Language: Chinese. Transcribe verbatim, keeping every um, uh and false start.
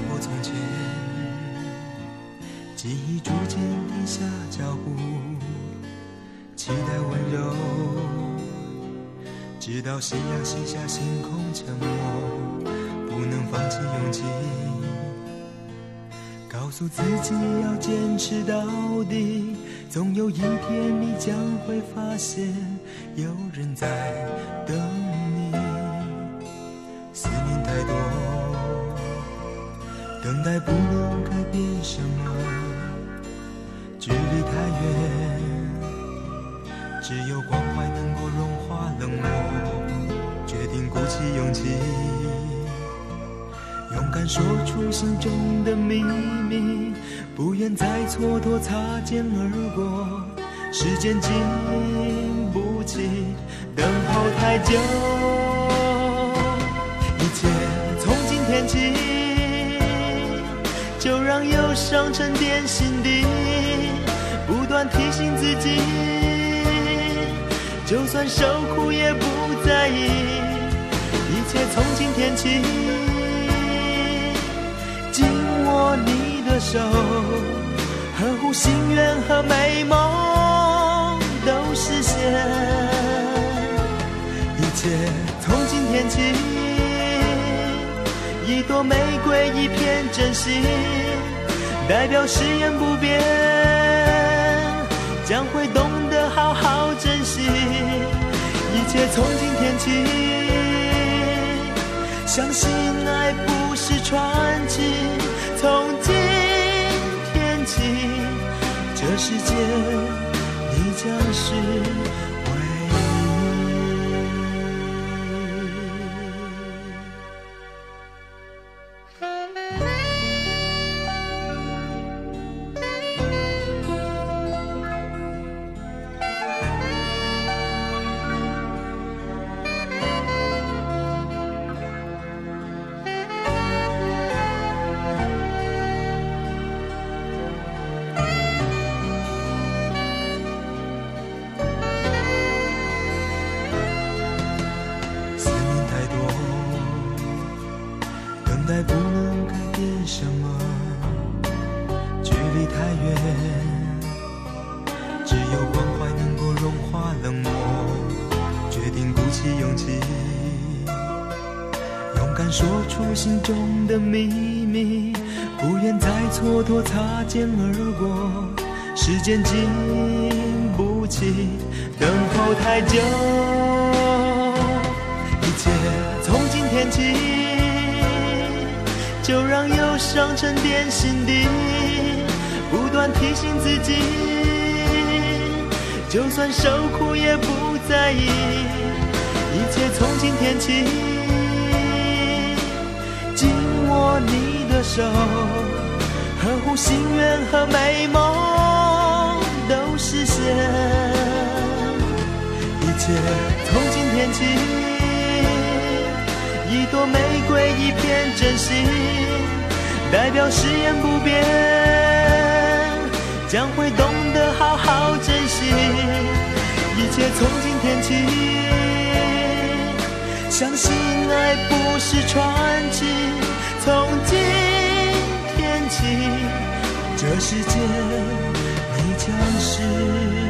过从前，记忆逐渐停下脚步，期待温柔，直到夕阳西下，星空沉默，不能放弃勇气，告诉自己要坚持到底，总有一天你将会发现有人在等你。思念太多，等待不能改变什么，距离太远，只有关怀能够融化冷漠，决定鼓起勇气，勇敢说出心中的秘密，不愿再蹉跎擦肩而过，时间经不起等候太久，一切从今天起就让忧伤沉淀心底，不断提醒自己，就算受苦也不在意，一切从今天起紧握你的手，呵护心愿和美梦都实现，一切从今天起一朵玫瑰一片真心，代表誓言不变，将会懂得好好珍惜，一切从今天起相信爱不是传奇，从今天起这世界你将是唯等待不能改变什么，距离太远，只有关怀能够融化冷漠，决定鼓起勇气，勇敢说出心中的秘密，不愿再蹉跎擦肩而过，时间经不起等候太久，一切从今天起就让忧伤沉淀心底，不断提醒自己，就算受苦也不在意，一切从今天起紧握你的手，呵护心愿和美梦都实现，一切从今天起一朵玫瑰一片真心，代表誓言不变，将会懂得好好珍惜，一切从今天起相信爱不是传奇，从今天起这世界你将是